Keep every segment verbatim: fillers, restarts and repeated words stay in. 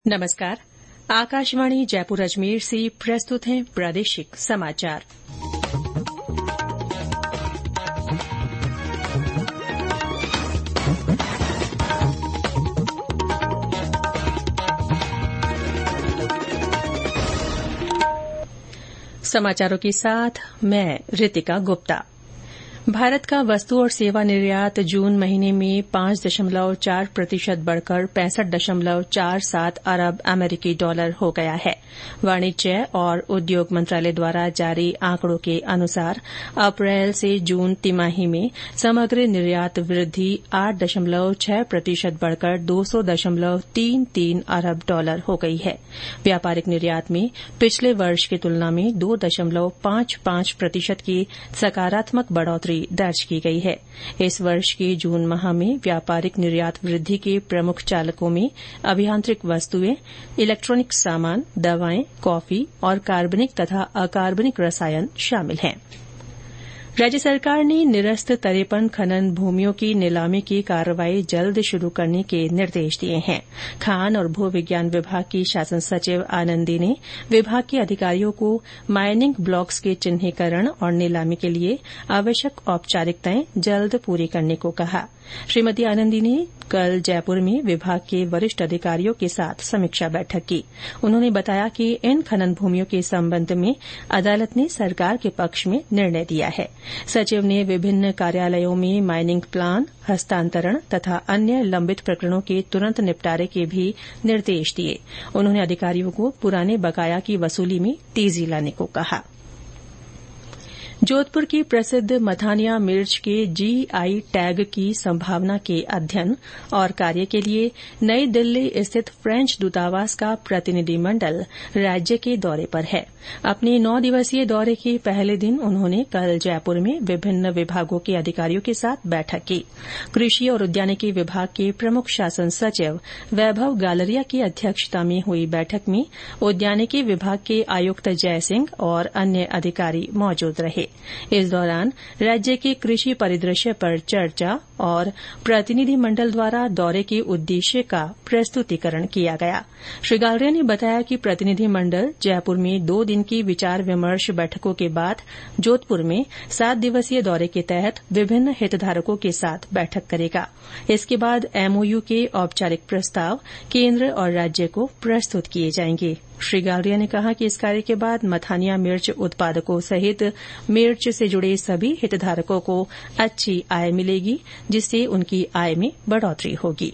नमस्कार। आकाशवाणी जयपुर अजमेर से प्रस्तुत हैं प्रादेशिक समाचार। समाचारों के साथ मैं रितिका गुप्ता। भारत का वस्तु और सेवा निर्यात जून महीने में पांच दशमलव चार प्रतिशत बढ़कर पैंसठ दशमलव चार सात अरब अमेरिकी डॉलर हो गया है। वाणिज्य और उद्योग मंत्रालय द्वारा जारी आंकड़ों के अनुसार अप्रैल से जून तिमाही में समग्र निर्यात वृद्धि आठ दशमलव छह प्रतिशत बढ़कर दो सौ दशमलव तीन तीन अरब डॉलर हो गई है। व्यापारिक निर्यात में पिछले वर्ष की तुलना में दो दशमलव पांच पांच प्रतिशत की सकारात्मक बढ़ोतरी दर्ज की गई है। इस वर्ष के जून माह में व्यापारिक निर्यात वृद्धि के प्रमुख चालकों में अभियांत्रिक वस्तुएं, इलेक्ट्रॉनिक सामान, दवाएं, कॉफी और कार्बनिक तथा अकार्बनिक रसायन शामिल हैं। राज्य सरकार ने निरस्त तिरेपन खनन भूमियों की नीलामी की कार्रवाई जल्द शुरू करने के निर्देश दिए हैं। खान और भू विज्ञान विभाग की शासन सचिव आनंदी ने विभाग के अधिकारियों को माइनिंग ब्लॉक्स के चिन्हीकरण और नीलामी के लिए आवश्यक औपचारिकताएं जल्द पूरी करने को कहा। श्रीमती आनंदी ने कल जयपुर में विभाग के वरिष्ठ अधिकारियों के साथ समीक्षा बैठक की। उन्होंने बताया कि इन खनन भूमियों के संबंध में अदालत ने सरकार के पक्ष में निर्णय दिया है। सचिव ने विभिन्न कार्यालयों में माइनिंग प्लान, हस्तांतरण तथा अन्य लंबित प्रकरणों के तुरंत निपटारे के भी निर्देश दिए। उन्होंने अधिकारियों को पुराने बकाया की वसूली में तेजी लाने को कहा। जोधपुर की प्रसिद्ध मथानिया मिर्च के जीआई टैग की संभावना के अध्ययन और कार्य के लिए नई दिल्ली स्थित फ्रेंच दूतावास का प्रतिनिधिमंडल राज्य के दौरे पर है। अपने नौ दिवसीय दौरे के पहले दिन उन्होंने कल जयपुर में विभिन्न विभागों के अधिकारियों के साथ बैठक की। कृषि और उद्यानिकी विभाग के प्रमुख शासन सचिव वैभव गालरिया की अध्यक्षता में हुई बैठक में उद्यानिकी विभाग के आयुक्त जयसिंह और अन्य अधिकारी मौजूद रहे। इस दौरान राज्य के कृषि परिदृश्य पर चर्चा और प्रतिनिधिमंडल द्वारा दौरे के उद्देश्य का प्रस्तुतिकरण किया गया। श्री गालरिया ने बताया कि प्रतिनिधिमंडल जयपुर में दो दिन की विचार विमर्श बैठकों के बाद जोधपुर में सात दिवसीय दौरे के तहत विभिन्न हितधारकों के साथ बैठक करेगा। इसके बाद एमओयू के औपचारिक प्रस्ताव केंद्र और राज्य को प्रस्तुत किए जाएंगे। श्री गालरिया ने कहा कि इस कार्य के बाद मथानिया मिर्च उत्पादकों सहित मिर्च से जुड़े सभी हितधारकों को अच्छी आय मिलेगी, जिससे उनकी आय में बढ़ोतरी होगी।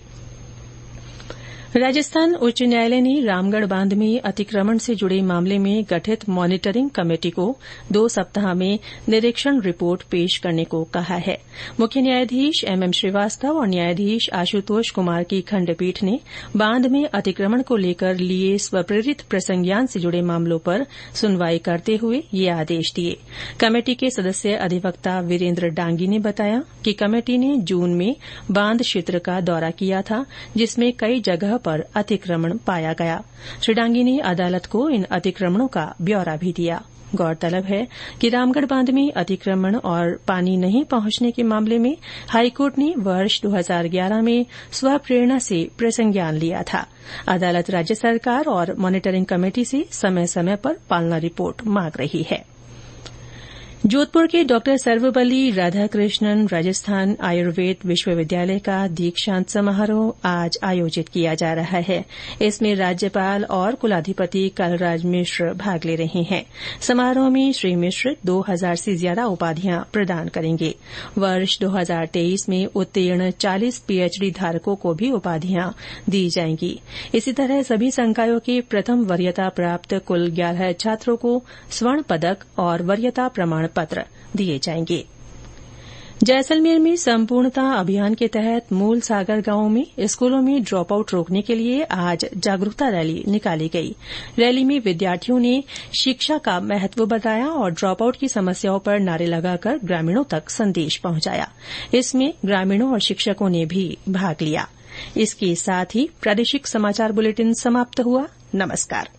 राजस्थान उच्च न्यायालय ने रामगढ़ बांध में अतिक्रमण से जुड़े मामले में गठित मॉनिटरिंग कमेटी को दो सप्ताह में निरीक्षण रिपोर्ट पेश करने को कहा है। मुख्य न्यायाधीश एमएम श्रीवास्तव और न्यायाधीश आशुतोष कुमार की खंडपीठ ने बांध में अतिक्रमण को लेकर लिए स्वप्रेरित प्रसंज्ञान से जुड़े मामलों पर सुनवाई करते हुए ये आदेश दिए। कमेटी के सदस्य अधिवक्ता वीरेन्द्र डांगी ने बताया कि कमेटी ने जून में बांध क्षेत्र का दौरा किया था, जिसमें कई जगह पर अतिक्रमण पाया गया। श्री डांगी ने अदालत को इन अतिक्रमणों का ब्यौरा भी दिया। गौरतलब है कि रामगढ़ बांध में अतिक्रमण और पानी नहीं पहुंचने के मामले में हाईकोर्ट ने वर्ष दो हज़ार ग्यारह में स्वप्रेरणा से प्रसंज्ञान लिया था। अदालत राज्य सरकार और मॉनिटरिंग कमेटी से समय समय पर पालना रिपोर्ट मांग रही है। जोधपुर के डॉक्टर सर्वपल्ली राधाकृष्णन राजस्थान आयुर्वेद विश्वविद्यालय का दीक्षांत समारोह आज आयोजित किया जा रहा है। इसमें राज्यपाल और कुलाधिपति कलराज मिश्र भाग ले रहे हैं। समारोह में श्री मिश्र दो हज़ार से ज्यादा उपाधियां प्रदान करेंगे। वर्ष दो हज़ार तेईस में उत्तीर्ण चालीस पीएचडी धारकों को भी उपाधियां दी जाएंगी। इसी तरह सभी संकायों के प्रथम वरीयता प्राप्त कुल ग्यारह छात्रों को स्वर्ण पदक और वरीयता प्रमाण पत्र दिए जाएंगे। जैसलमेर में संपूर्णता अभियान के तहत मूल सागर गांव में स्कूलों में ड्रॉप आउट रोकने के लिए आज जागरूकता रैली निकाली गई। रैली में विद्यार्थियों ने शिक्षा का महत्व बताया और ड्रॉप आउट की समस्याओं पर नारे लगाकर ग्रामीणों तक संदेश पहुंचाया। इसमें ग्रामीणों और शिक्षकों ने भी भाग लिया। इसके साथ ही प्रादेशिक समाचार बुलेटिन समाप्त हुआ। नमस्कार।